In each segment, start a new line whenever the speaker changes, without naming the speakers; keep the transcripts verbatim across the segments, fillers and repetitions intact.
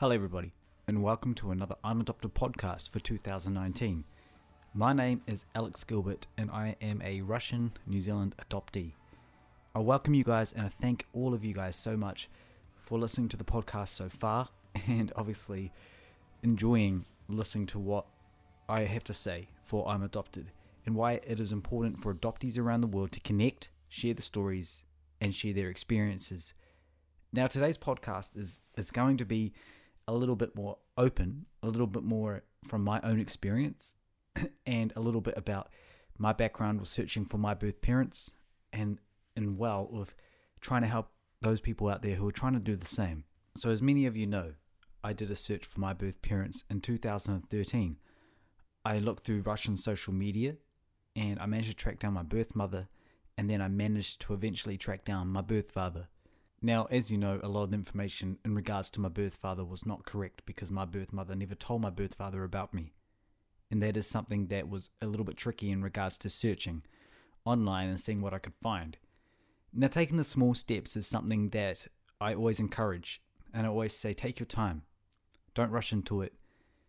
Hello everybody, and welcome to another I'm Adopted podcast for two thousand nineteen. My name is Alex Gilbert, and I am a Russian New Zealand adoptee. I welcome you guys, and I thank all of you guys so much for listening to the podcast so far, and obviously enjoying listening to what I have to say for I'm Adopted, and why it is important for adoptees around the world to connect, share the stories, and share their experiences. Now today's podcast is, is going to be a little bit more open, a little bit more from my own experience, and a little bit about my background with searching for my birth parents, and, and well, with trying to help those people out there who are trying to do the same. So as many of you know, I did a search for my birth parents in two thousand thirteen. I looked through Russian social media, and I managed to track down my birth mother, and then I managed to eventually track down my birth father. Now, as you know, a lot of the information in regards to my birth father was not correct because my birth mother never told my birth father about me. And that is something that was a little bit tricky in regards to searching online and seeing what I could find. Now, taking the small steps is something that I always encourage, and I always say, take your time. Don't rush into it,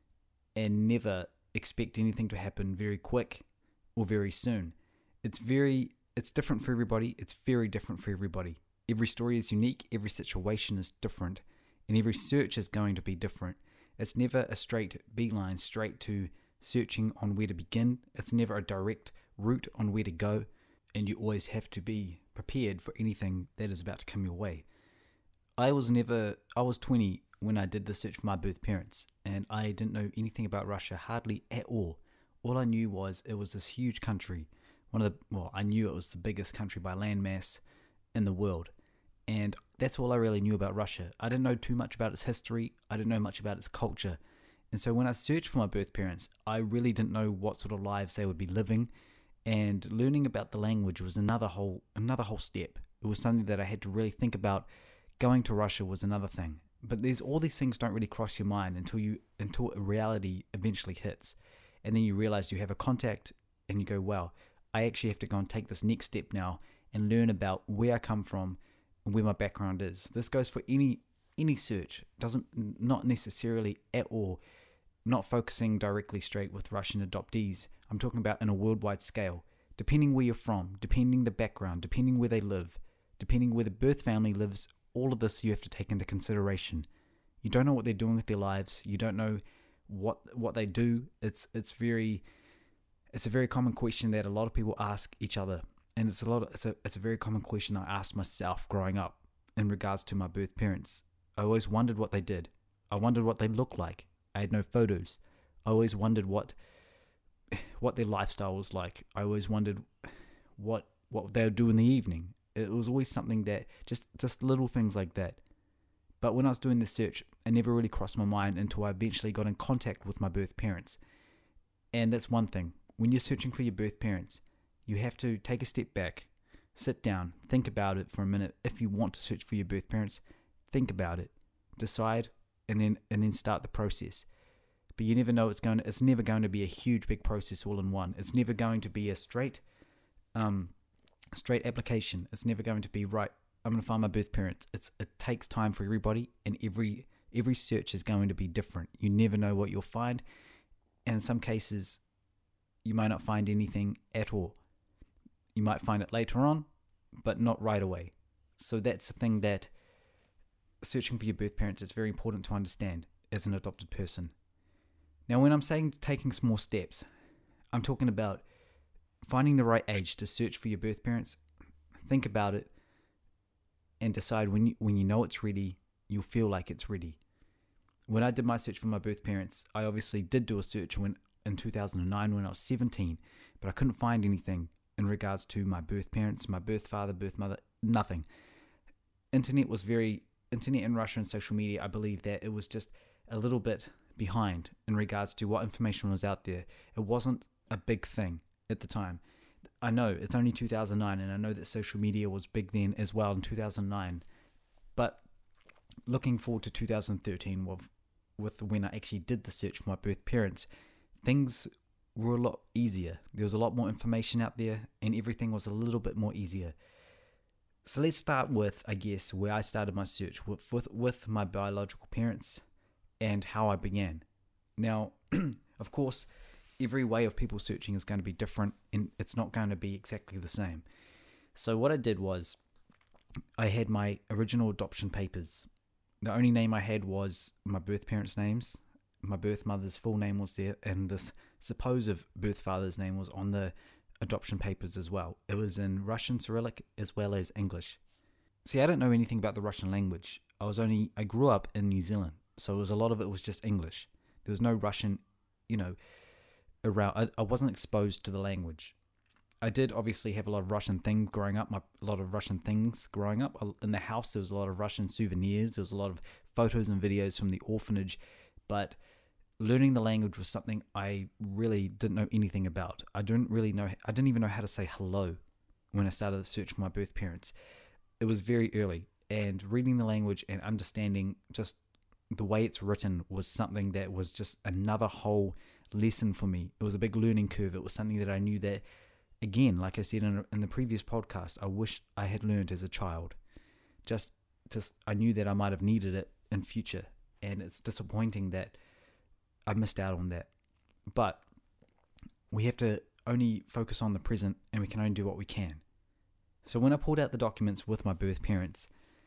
and never expect anything to happen very quick or very soon. It's very, it's different for everybody. It's very different for everybody. Every story is unique, every situation is different, and every search is going to be different. It's never a straight beeline straight to searching on where to begin. It's never a direct route on where to go, and you always have to be prepared for anything that is about to come your way. I was never, I was twenty when I did the search for my birth parents, and I didn't know anything about Russia, hardly at all. All I knew was it was this huge country, one of the, well, I knew it was the biggest country by landmass in the world, and that's all I really knew about Russia. I didn't know too much about its history. I didn't know much about its culture, and so when I searched for my birth parents, I really didn't know what sort of lives they would be living, and learning about the language was another whole another whole step. It was something that I had to really think about. Going to Russia was another thing, but there's all these things don't really cross your mind until you until a reality eventually hits, and then you realize you have a contact, and you go, wow, I actually have to go and take this next step now and learn about where I come from and where my background is. This goes for any any search. Doesn't not necessarily at all, not focusing directly straight with Russian adoptees. I'm talking about in a worldwide scale. Depending where you're from, depending the background, depending where they live, depending where the birth family lives, all of this you have to take into consideration. You don't know what they're doing with their lives. You don't know what what they do. It's it's very it's a very common question that a lot of people ask each other. And it's a lot. Of, it's a it's a very common question I asked myself growing up in regards to my birth parents. I always wondered what they did. I wondered what they looked like. I had no photos. I always wondered what what their lifestyle was like. I always wondered what what they would do in the evening. It was always something that just just little things like that. But when I was doing this search, it never really crossed my mind until I eventually got in contact with my birth parents. And that's one thing. When you're searching for your birth parents, you have to take a step back, sit down, think about it for a minute. If you want to search for your birth parents, think about it, decide, and then and then start the process. But you never know it's going to, it's never going to be a huge big process all in one. It's never going to be a straight um straight application. It's never going to be right, I'm going to find my birth parents. It's it takes time for everybody, and every every search is going to be different. You never know what you'll find, and in some cases you might not find anything at all. You might find it later on, but not right away. So that's the thing that searching for your birth parents is very important to understand as an adopted person. Now, when I'm saying taking small steps, I'm talking about finding the right age to search for your birth parents. Think about it and decide when you, when you know it's ready, you'll feel like it's ready. When I did my search for my birth parents, I obviously did do a search when in two thousand nine when I was seventeen, but I couldn't find anything in regards to my birth parents, my birth father, birth mother, nothing. Internet was very, internet in Russia and social media, I believe that it was just a little bit behind in regards to what information was out there. It wasn't a big thing at the time. I know it's only two thousand nine, and I know that social media was big then as well in two thousand nine, but looking forward to two thousand thirteen with, with when I actually did the search for my birth parents, things were a lot easier. There was a lot more information out there, and everything was a little bit more easier. So let's start with, I guess, where I started my search with with, with my biological parents, and how I began. Now, of course, every way of people searching is going to be different, and it's not going to be exactly the same. So what I did was, I had my original adoption papers. The only name I had was my birth parents' names. My birth mother's full name was there, and this supposed birth father's name was on the adoption papers as well. It was in Russian Cyrillic as well as English. See, I don't know anything about the Russian language. I was only, I grew up in New Zealand, so it was a lot of it was just English. There was no Russian, you know, around. I, I wasn't exposed to the language. I did obviously have a lot of Russian things growing up, my, a lot of Russian things growing up. In the house, there was a lot of Russian souvenirs. There was a lot of photos and videos from the orphanage, but learning the language was something I really didn't know anything about. I didn't really know, I didn't even know how to say hello when I started the search for my birth parents. It was very early, and reading the language and understanding just the way it's written was something that was just another whole lesson for me. It was a big learning curve. It was something that I knew that, again, like I said in, in the previous podcast, I wish I had learned as a child. Just, just I knew that I might have needed it in future, and it's disappointing that I missed out on that. But we have to only focus on the present, and we can only do what we can. So when I pulled out the documents with my birth parents,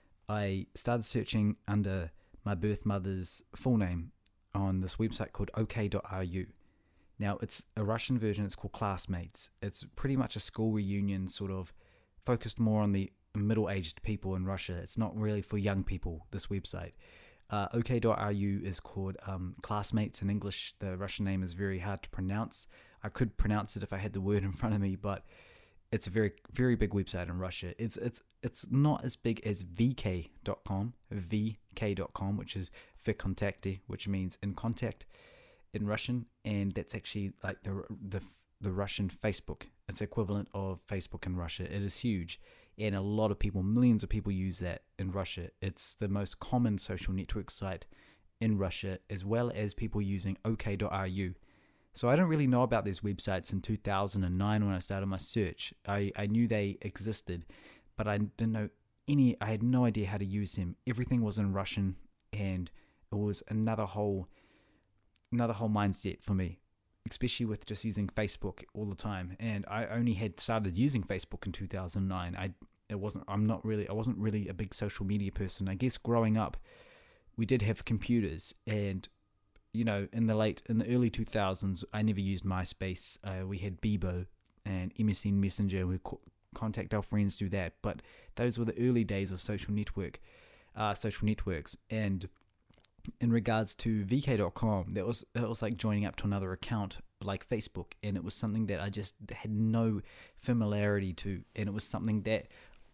I started searching under my birth mother's full name on this website called O K dot R U. Now, it's a Russian version. It's called Classmates. It's pretty much a school reunion, sort of focused more on the middle-aged people in Russia. It's not really for young people, this website. Uh, O K dot R U is called um, Classmates in English. The Russian name is very hard to pronounce. I could pronounce it if I had the word in front of me, but it's a very, very big website in Russia. It's it's it's not as big as V K dot com, V K dot com, which is Vkontakte, which means in contact in Russian, and that's actually like the the the Russian Facebook. It's equivalent of Facebook in Russia. It is huge, and a lot of people, millions of people use that in Russia. It's the most common social network site in Russia, as well as people using O K dot R U. So I don't really know about these websites in two thousand nine when I started my search. I, I knew they existed, but I didn't know any, I had no idea how to use them. Everything was in Russian, and it was another whole, another whole mindset for me, especially with just using Facebook all the time. And I only had started using Facebook in two thousand nine. I, it wasn't, I'm not really, I wasn't really a big social media person. I guess growing up, we did have computers, and you know, in the late, in the early two thousands, I never used MySpace. Uh, we had Bebo and M S N Messenger. We co- contact our friends through that. But those were the early days of social network, uh, social networks. And in regards to V K dot com, that was that was like joining up to another account like Facebook, and it was something that I just had no familiarity to, and it was something that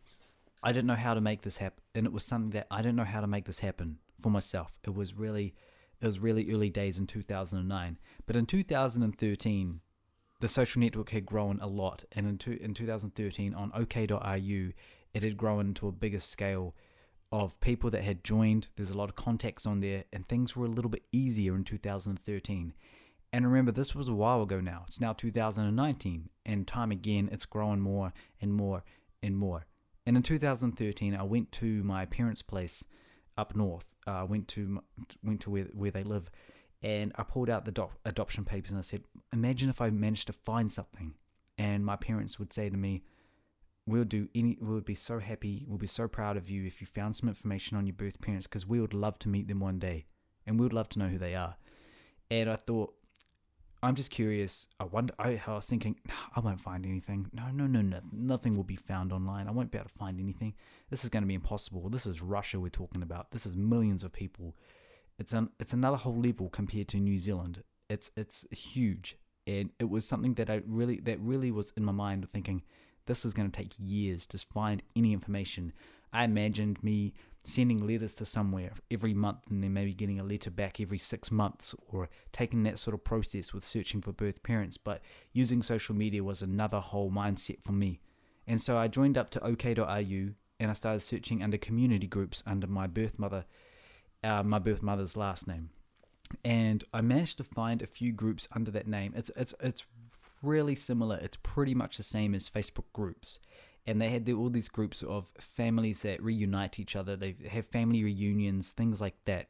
I didn't know how to make this happen, and it was something that I didn't know how to make this happen for myself. It was really. It was really early days in two thousand nine. But in two thousand thirteen, the social network had grown a lot. And in, two, in two thousand thirteen, on O K dot R U, it had grown to a bigger scale of people that had joined. There's a lot of contacts on there, and things were a little bit easier in two thousand thirteen. And remember, this was a while ago now. It's now two thousand nineteen, and time again, it's growing more and more and more. And in two thousand thirteen, I went to my parents' place up north. I uh, went to went to where where they live, and I pulled out the do- adoption papers, and I said, imagine if I managed to find something. And my parents would say to me, we'll do any, we would be so happy, we'll be so proud of you if you found some information on your birth parents, because we would love to meet them one day, and we would love to know who they are. And I thought, I'm just curious. I wonder. I, I was thinking, no, I won't find anything. No, no, no, no. Nothing will be found online. I won't be able to find anything. This is going to be impossible. This is Russia we're talking about. This is millions of people. It's an, it's another whole level compared to New Zealand. It's it's huge, and it was something that I really that really was in my mind, thinking this is going to take years to find any information. I imagined me sending letters to somewhere every month, and then maybe getting a letter back every six months, or taking that sort of process with searching for birth parents. But using social media was another whole mindset for me. And so I joined up to O K dot R U, and I started searching under community groups under my birth mother, uh, my birth mother's last name. And I managed to find a few groups under that name. It's it's it's really similar. It's pretty much the same as Facebook groups. And they had the, all these groups of families that reunite each other. They have family reunions, things like that.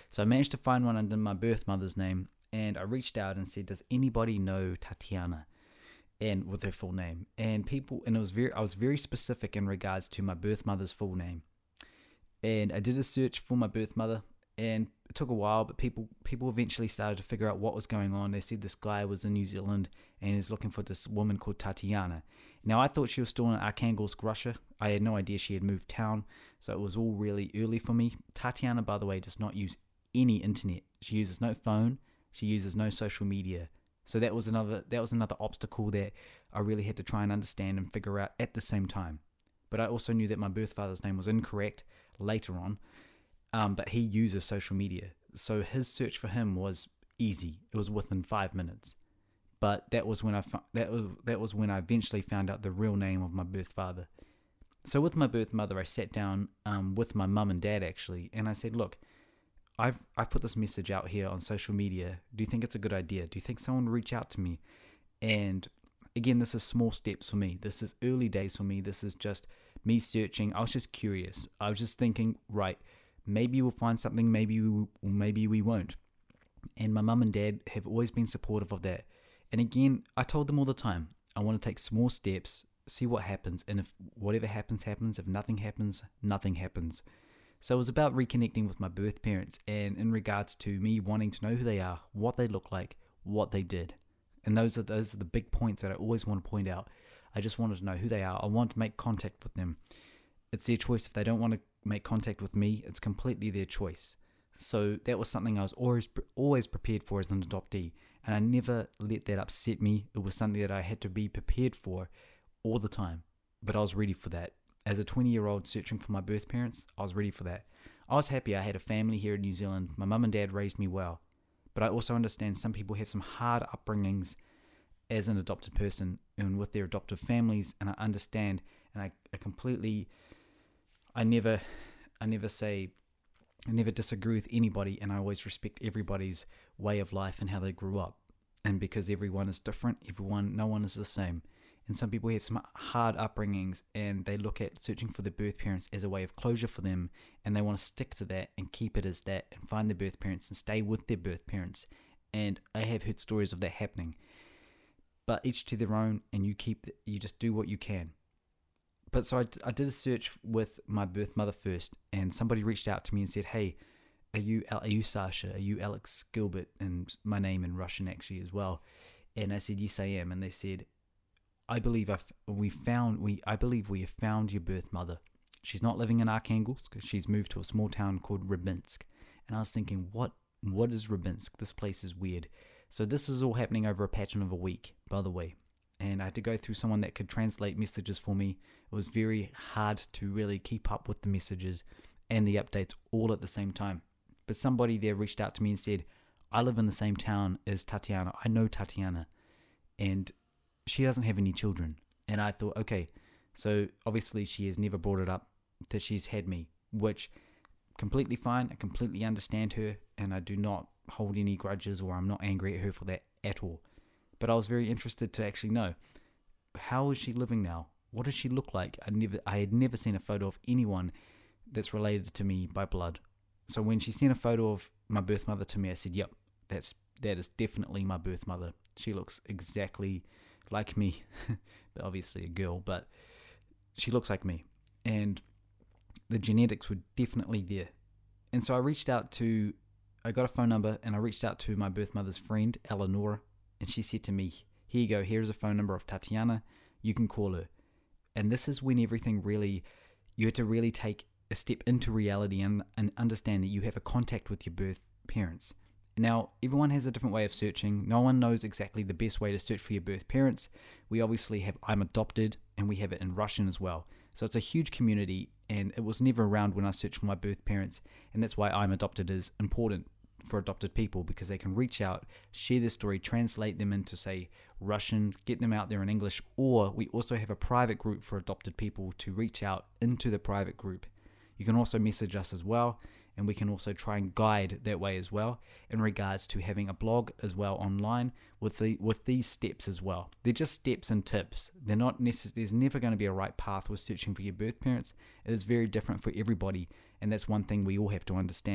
So I managed to find one under my birth mother's name, and I reached out and said, does anybody know Tatiana? And with her full name. And people, and it was very, I was very specific in regards to my birth mother's full name. And I did a search for my birth mother, and it took a while, but people people eventually started to figure out what was going on. They said this guy was in New Zealand and is looking for this woman called Tatiana. Now, I thought she was still in Arkhangelsk, Russia. I had no idea she had moved town, so it was all really early for me. Tatiana, by the way, does not use any internet. She uses no phone. She uses no social media. So that was another that was another obstacle that I really had to try and understand and figure out at the same time. But I also knew that my birth father's name was incorrect later on. Um, but he uses social media, so his search for him was easy. It was within five minutes. But that was when I fu- that was that was when I eventually found out the real name of my birth father. So with my birth mother, I sat down um, with my mum and dad actually, and I said, "Look, I've I've put this message out here on social media. Do you think it's a good idea? Do you think someone will reach out to me?" And again, this is small steps for me. This is early days for me. This is just me searching. I was just curious. I was just thinking, right. Maybe we'll find something, maybe we, or maybe we won't. And my mum and dad have always been supportive of that. And again, I told them all the time, I want to take small steps, see what happens, and if whatever happens, happens. If nothing happens, nothing happens. So it was about reconnecting with my birth parents, and in regards to me wanting to know who they are, what they look like, what they did. And those are those are the big points that I always want to point out. I just wanted to know who they are. I want to make contact with them. It's their choice. If they don't want to make contact with me, it's completely their choice. So that was something I was always always prepared for as an adoptee, and I never let that upset me. It was something that I had to be prepared for all the time, but I was ready for that. As a twenty year old searching for my birth parents, I was ready for that. I was happy I had a family here in New Zealand. My mum and dad raised me well, but I also understand some people have some hard upbringings as an adopted person and with their adoptive families, and I understand, and I, I completely I never, I never say, I never disagree with anybody, and I always respect everybody's way of life and how they grew up. And because everyone is different, everyone, no one is the same. And some people have some hard upbringings, and they look at searching for their birth parents as a way of closure for them, and they want to stick to that and keep it as that, and find their birth parents and stay with their birth parents. And I have heard stories of that happening. But each to their own, and you keep, you just do what you can. But so I, I did a search with my birth mother first, and somebody reached out to me and said, "Hey, are you are you Sasha? Are you Alex Gilbert?" And my name in Russian actually as well. And I said, "Yes, I am." And they said, "I believe I've, we found we I believe we have found your birth mother. She's not living in Arkhangelsk. She's moved to a small town called Rybinsk." And I was thinking, what what is Rybinsk? This place is weird. So this is all happening over a pattern of a week, by the way. And I had to go through someone that could translate messages for me. It was very hard to really keep up with the messages and the updates all at the same time. But somebody there reached out to me and said, "I live in the same town as Tatiana. I know Tatiana. And she doesn't have any children." And I thought, okay, so obviously she has never brought it up that she's had me, which completely fine. I completely understand her, and I do not hold any grudges, or I'm not angry at her for that at all. But I was very interested to actually know, how is she living now? What does she look like? I never, I had never seen a photo of anyone that's related to me by blood. So when she sent a photo of my birth mother to me, I said, "Yep, that's that is definitely my birth mother. She looks exactly like me." Obviously a girl, but she looks like me, and the genetics were definitely there. And so I reached out to, I got a phone number, and I reached out to my birth mother's friend, Eleonora. And she said to me, "Here you go, here's a phone number of Tatiana, you can call her." And this is when everything really, you had to really take a step into reality and, and understand that you have a contact with your birth parents. Now, everyone has a different way of searching. No one knows exactly the best way to search for your birth parents. We obviously have I'm Adopted, and we have it in Russian as well. So it's a huge community, and it was never around when I searched for my birth parents. And that's why I'm Adopted is important for adopted people, because they can reach out, share their story, translate them into, say, Russian, get them out there in English. Or we also have a private group for adopted people to reach out into the private group. You can also message us as well, and we can also try and guide that way as well, in regards to having a blog as well online with the with these steps as well. They're just steps and tips. They're not necessary. There's never going to be a right path with searching for your birth parents. It is very different for everybody, and that's one thing we all have to understand.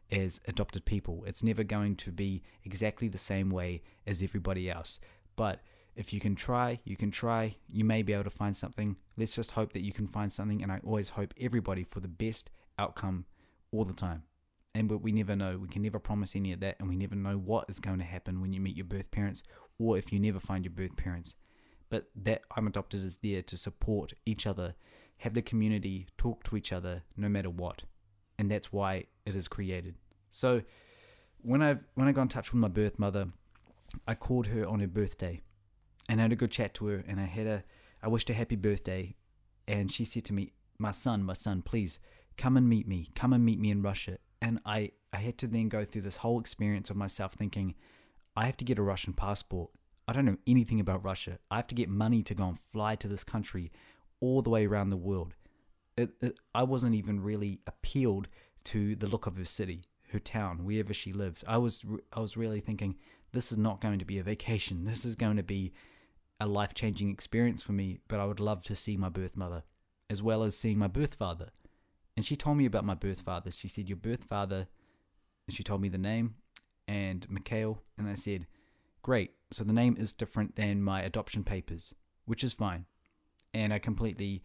as adopted people. It's never going to be exactly the same way as everybody else. But if you can try, you can try, you may be able to find something. Let's just hope that you can find something, and I always hope everybody for the best outcome all the time. And but we never know. We can never promise any of that, and we never know what is going to happen when you meet your birth parents, or if you never find your birth parents. But that I'm Adopted is there to support each other, have the community, talk to each other, no matter what. And that's why it is created. So when I when I got in touch with my birth mother, I called her on her birthday, and I had a good chat to her, and I had a I wished her happy birthday, and she said to me, "My son, my son, please come and meet me. Come and meet me in Russia." And I, I had to then go through this whole experience of myself thinking, I have to get a Russian passport. I don't know anything about Russia. I have to get money to go and fly to this country all the way around the world. It, it, I wasn't even really appealed to the look of her city, her town, wherever she lives. I was I was really thinking, this is not going to be a vacation. This is going to be a life-changing experience for me, but I would love to see my birth mother, as well as seeing my birth father. And she told me about my birth father. She said, your birth father, and she told me the name, and Mikhail, and I said, great, so the name is different than my adoption papers, which is fine. And I completely,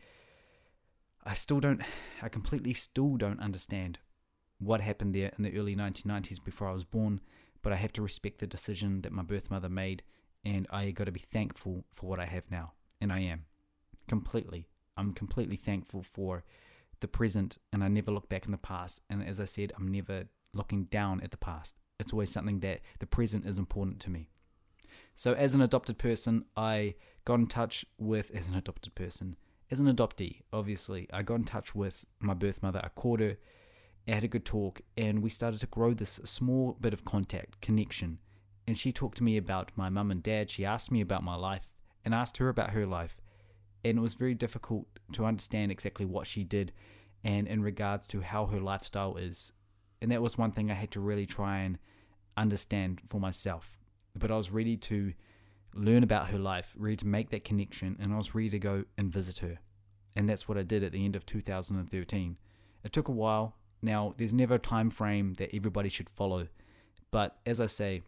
I still don't, I completely still don't understand what happened there in the early nineteen nineties before I was born, but I have to respect the decision that my birth mother made, and I got to be thankful for what I have now, and I am, completely. I'm completely thankful for the present, and I never look back in the past. And as I said, I'm never looking down at the past. It's always something that the present is important to me. So as an adopted person, I got in touch with, as an adopted person, as an adoptee, obviously, I got in touch with my birth mother. I called her, I had a good talk, and we started to grow this small bit of contact, connection. And she talked to me about my mum and dad. She asked me about my life, and asked her about her life. And it was very difficult to understand exactly what she did and in regards to how her lifestyle is. And that was one thing I had to really try and understand for myself. But I was ready to learn about her life, ready to make that connection, and I was ready to go and visit her. And that's what I did at the end of two thousand thirteen. It took a while. Now, there's never a time frame that everybody should follow. But as I say,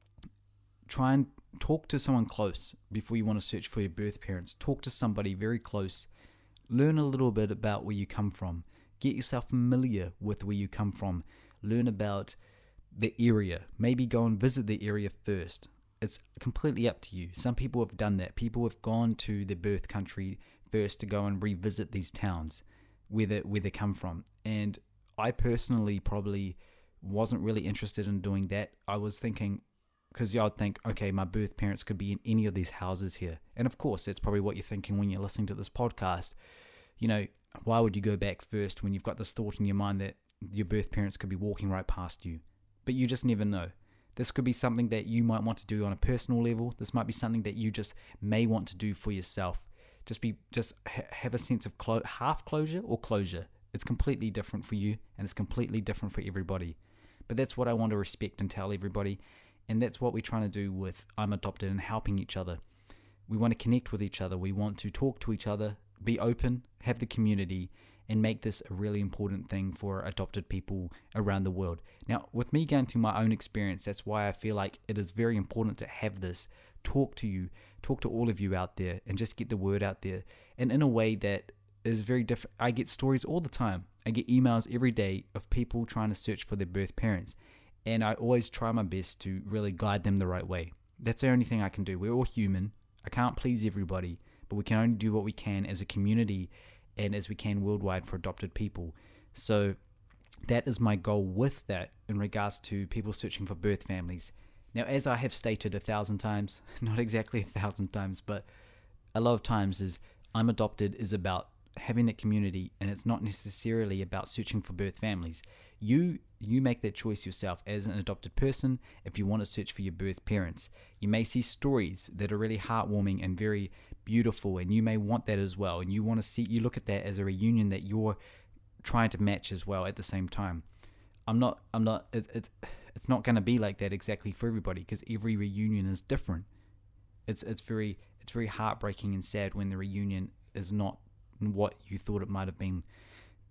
try and talk to someone close before you want to search for your birth parents. Talk to somebody very close. Learn a little bit about where you come from. Get yourself familiar with where you come from. Learn about the area. Maybe go and visit the area first. It's completely up to you. Some people have done that. People have gone to their birth country first to go and revisit these towns where they, where they come from. And I personally probably wasn't really interested in doing that. I was thinking, because I'd think, okay, my birth parents could be in any of these houses here. And of course, that's probably what you're thinking when you're listening to this podcast. You know, why would you go back first when you've got this thought in your mind that your birth parents could be walking right past you? But you just never know. This could be something that you might want to do on a personal level. This might be something that you just may want to do for yourself. Just be, just ha- have a sense of clo- half closure or closure. It's completely different for you, and it's completely different for everybody. But that's what I want to respect and tell everybody. And that's what we're trying to do with I'm Adopted and helping each other. We want to connect with each other. We want to talk to each other, be open, have the community, and make this a really important thing for adopted people around the world. Now, with me going through my own experience, that's why I feel like it is very important to have this, talk to you, talk to all of you out there, and just get the word out there. And in a way that is very different. I get stories all the time. I get emails every day of people trying to search for their birth parents. And I always try my best to really guide them the right way. That's the only thing I can do. We're all human. I can't please everybody, but we can only do what we can as a community and as we can worldwide for adopted people. So that is my goal with that in regards to people searching for birth families. Now, as I have stated a thousand times, not exactly a thousand times, but a lot of times, is I'm Adopted is about having that community, and it's not necessarily about searching for birth families. You you make that choice yourself as an adopted person if you want to search for your birth parents. You may see stories that are really heartwarming and very beautiful, and you may want that as well, and you want to see, you look at that as a reunion that you're trying to match as well at the same time. I'm not I'm not it, it, it's not going to be like that exactly for everybody, because every reunion is different. It's it's very it's very heartbreaking and sad when the reunion is not what you thought it might have been. But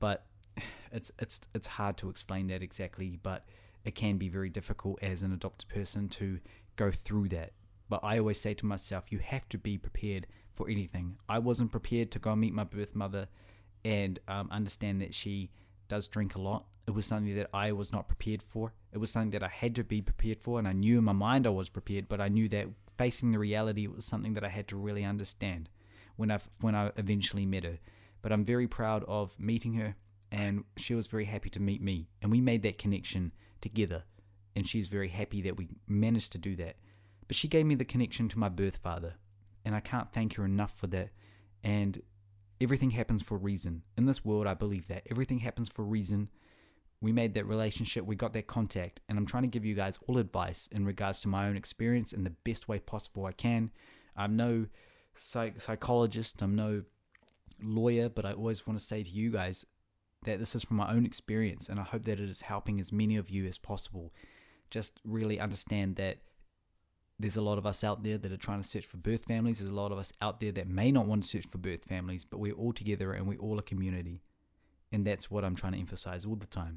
it's it's it's hard to explain that exactly, but it can be very difficult as an adopted person to go through that. But I always say to myself, you have to be prepared for anything. I wasn't prepared to go and meet my birth mother and um, understand that she does drink a lot. It was something that I was not prepared for. It was something that I had to be prepared for, and I knew in my mind I was prepared, but I knew that facing the reality, it was something that I had to really understand when I when I eventually met her. But I'm very proud of meeting her, and she was very happy to meet me, and we made that connection together, and she's very happy that we managed to do that. But she gave me the connection to my birth father, and I can't thank her enough for that. And everything happens for a reason. In this world, I believe that everything happens for a reason. We made that relationship, we got that contact, and I'm trying to give you guys all advice in regards to my own experience in the best way possible I can. I'm no psych- psychologist, I'm no lawyer, but I always want to say to you guys that this is from my own experience, and I hope that it is helping as many of you as possible. Just really understand that there's a lot of us out there that are trying to search for birth families. There's a lot of us out there that may not want to search for birth families, but we're all together and we're all a community. And that's what I'm trying to emphasize all the time.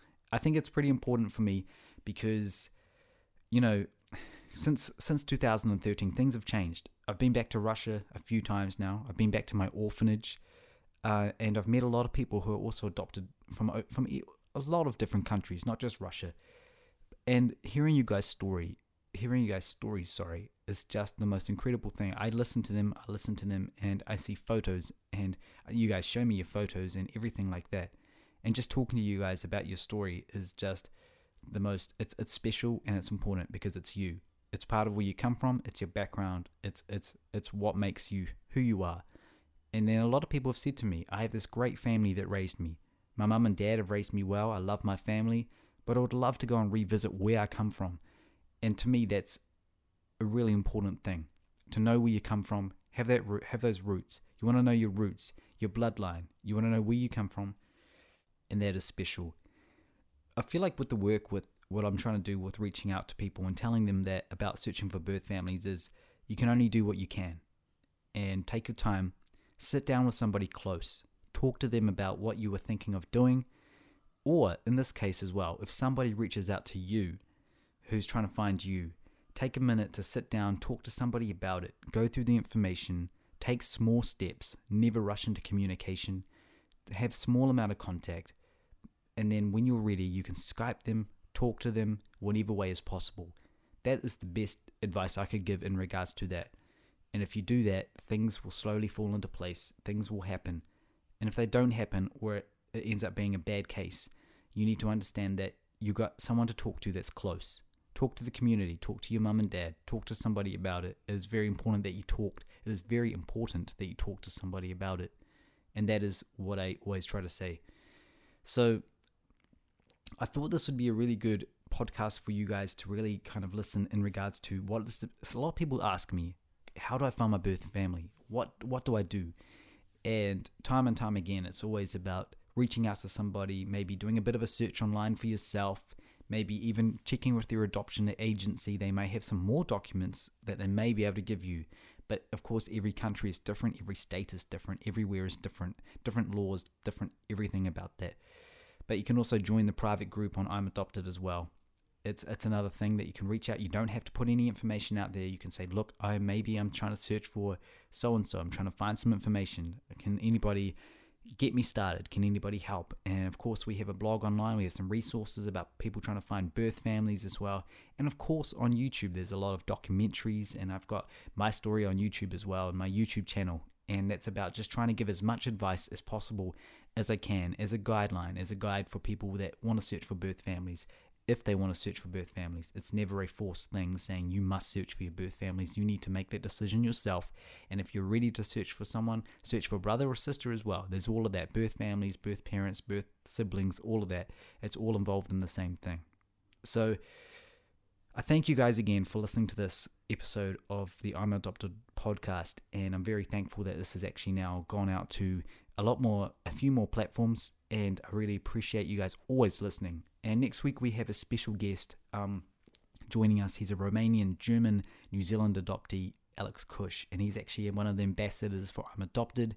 I think it's pretty important for me because, you know, since since two thousand thirteen, things have changed. I've been back to Russia a few times now. I've been back to my orphanage, uh, and I've met a lot of people who are also adopted from from a lot of different countries, not just Russia. And hearing you guys' story, hearing you guys' stories, sorry, is just the most incredible thing. I listen to them, I listen to them, and I see photos, and you guys show me your photos and everything like that. And just talking to you guys about your story is just the most, it's it's special and it's important because it's you. It's part of where you come from, it's your background, it's it's it's what makes you who you are. And then a lot of people have said to me, I have this great family that raised me. My mum and dad have raised me well, I love my family, but I would love to go and revisit where I come from. And to me, that's a really important thing, to know where you come from, have that have those roots. You want to know your roots, your bloodline. You want to know where you come from, and that is special. I feel like with the work, with what I'm trying to do with reaching out to people and telling them that about searching for birth families is you can only do what you can. And take your time, sit down with somebody close, talk to them about what you were thinking of doing, or in this case as well, if somebody reaches out to you who's trying to find you, take a minute to sit down, talk to somebody about it, go through the information, take small steps, never rush into communication, have small amount of contact, and then when you're ready, you can Skype them, talk to them, whatever way is possible. That is the best advice I could give in regards to that. And if you do that, things will slowly fall into place, things will happen. And if they don't happen, or it ends up being a bad case, you need to understand that you got someone to talk to that's close. Talk to the community, talk to your mum and dad, talk to somebody about it. It is very important that you talked. It is very important that you talk to somebody about it. And that is what I always try to say. So I thought this would be a really good podcast for you guys to really kind of listen in regards to what is the, so a lot of people ask me, how do I find my birth family? What what do I do? And time and time again, it's always about reaching out to somebody, maybe doing a bit of a search online for yourself, maybe even checking with your adoption agency. They may have some more documents that they may be able to give you. But of course, every country is different, every state is different, everywhere is different, different laws, different everything about that. But you can also join the private group on I'm Adopted as well. It's it's another thing that you can reach out. You don't have to put any information out there. You can say, look, I maybe I'm trying to search for so-and-so. I'm trying to find some information. Can anybody get me started? Can anybody help? And of course, we have a blog online. We have some resources about people trying to find birth families as well. And of course, on YouTube, there's a lot of documentaries. And I've got my story on YouTube as well, and my YouTube channel. And that's about just trying to give as much advice as possible as I can, as a guideline, as a guide for people that want to search for birth families. If they want to search for birth families, it's never a forced thing saying you must search for your birth families. You need to make that decision yourself. And if you're ready to search for someone, search for brother or sister as well. There's all of that. Birth families, birth parents, birth siblings, all of that. It's all involved in the same thing. So I thank you guys again for listening to this episode of the I'm Adopted podcast. And I'm very thankful that this has actually now gone out to a lot more, a few more platforms. And I really appreciate you guys always listening. And next week we have a special guest um, joining us. He's a Romanian, German, New Zealand adoptee, Alex Kush, and he's actually one of the ambassadors for I'm Adopted.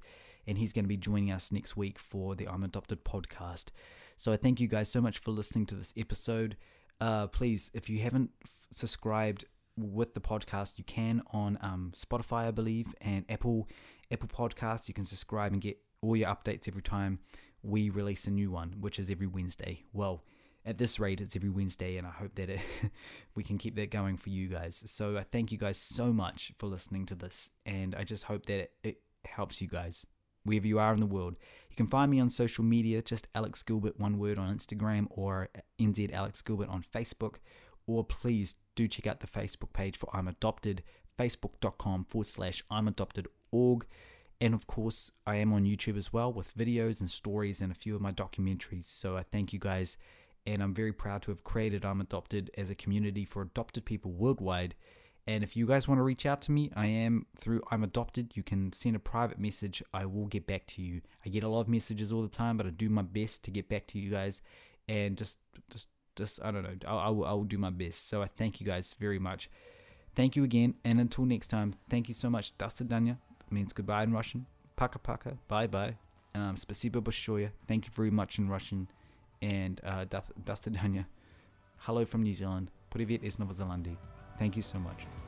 and he's going to be joining us next week for the I'm Adopted podcast. So I thank you guys so much for listening to this episode. Uh, please, if you haven't f- subscribed with the podcast, you can on um, Spotify, I believe, and Apple Apple Podcasts. You can subscribe and get all your updates every time we release a new one, which is every Wednesday. Well, at this rate, it's every Wednesday, and I hope that it, we can keep that going for you guys. So I thank you guys so much for listening to this, and I just hope that it, it helps you guys wherever you are in the world. You can find me on social media, just Alex Gilbert, one word, on Instagram, or N Z Alex Gilbert on Facebook. Or please do check out the Facebook page for I'm Adopted, facebook.com forward slash I'm Adopted org. And of course, I am on YouTube as well with videos and stories and a few of my documentaries. So I thank you guys, and I'm very proud to have created I'm Adopted as a community for adopted people worldwide. And if you guys want to reach out to me, I am through I'm Adopted. You can send a private message. I will get back to you. I get a lot of messages all the time, but I do my best to get back to you guys. And just, just, just I don't know. I, I, will, I will do my best. So I thank you guys very much. Thank you again. And until next time, thank you so much. Do свидания means goodbye in Russian. Paka paka. Bye bye. Um, Spasibo большое. Thank you very much in Russian. And uh, do свидания. Hello from New Zealand. Привет из Новой Зеландии. Thank you so much.